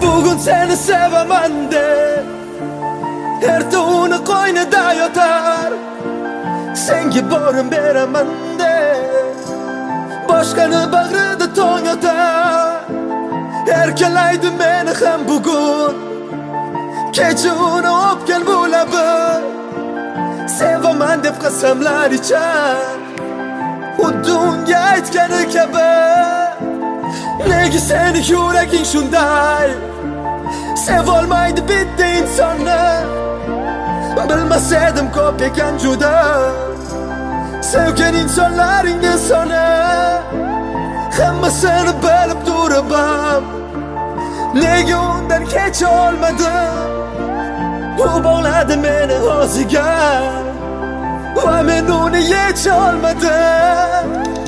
Bugun seni sevaman deb erta uni qo'ynida yotar, senga borim beraman deb boshqani bag'rida tong yotar. Erkalaydi meni ham bugun, kecha uni o'pgan bu labi, sevaman deb qasamlar ichar, xuddi unga aytgani kabi. Nega seni yuraging shunday, sevolmaydi bitta insonni? Bilmas edim ko'p ekan juda sevgan insonlaringni soni. Hammasini bilib turib ham nega undan kecha olmadim? U bog'ladi meni o'ziga va men uni yecha olmadim.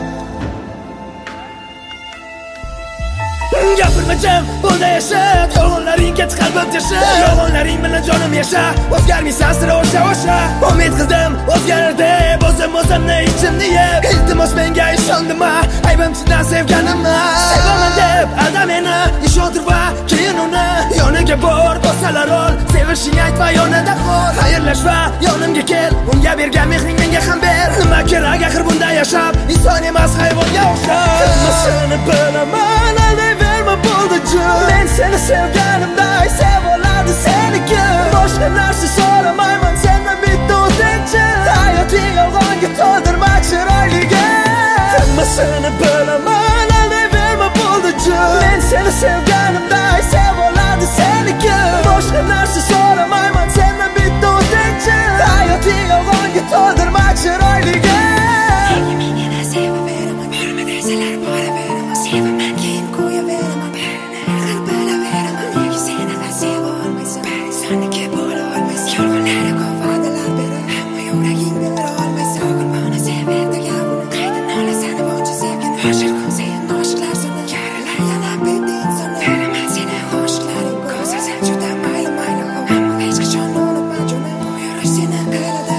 Gapirmacham bunda yasha, yolg'onlaring ketdi qalbim teshib, yolg'onlaring bilan jonim yasha, o'zgarmaysan sira o'sha. Umid qildim o'zgarar deb, o'zimni ichimni yeb, iltimos menga ishondima, aybimchidan sevganimni. Sevaman deb alda meni, ishontir va keyin uni yoniga bor, do'stlar ol, sevishing aytma yonida qol, xayrlashma yonimga kel, unga bergan mehring menga ham ber. Nima kerak axir bunda yashab, inson emas hayvonga o'xshab. Hammasini bilaman, aldayverma bo'ldi jin, men seni sevganimday sevoladi seniki. Boshqa narsa so'ramayman sendan bitta o'tinchi, hayoting yolg'onga to'ldirma chiroyliga. Hammasini bilaman, aldayverma bo'ldi jin, men seni sevganimday sevoladi seniki. Boshqa narsa so'ramayman sendan bitta o'tinchi, hayoting yolg'onga to'ldirma chiroyliga. Menga sevaveraman, borma desalar boraveraman, sevaman keyin qo'yaveraman, barini bilaveraman. Nega seni seva olmaysan, sanniki bo'la olmaysan, yolg'onlarga ko'p va'dalar berib hamma yuraging bera olmaysan. Qurboni severdi gapini, qaydan olasan buncha sevgini? Oshiq sen oshiqlar seni, yaralar yana bitta insonni. Bilaman seni oshiqlaring ko'zlasan juda mayli, ammo hech qachon unutma jonim, bu yurish seni qiladi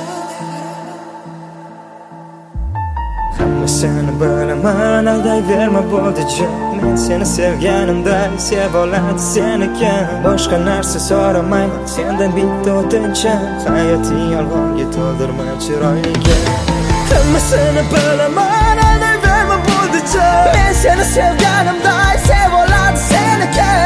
Hammasini bilaman, aldayverma bo'ldi jin, men seni sevganimday sevoladi seniki. Boshqa narsa so'ramayman sendan bitta o'tinchi, hayoting yolg'onga to'ldirma chiroyliga. Hammasini bilaman, aldayverma bo'ldi jin, men seni sevganimday sevoladi seniki.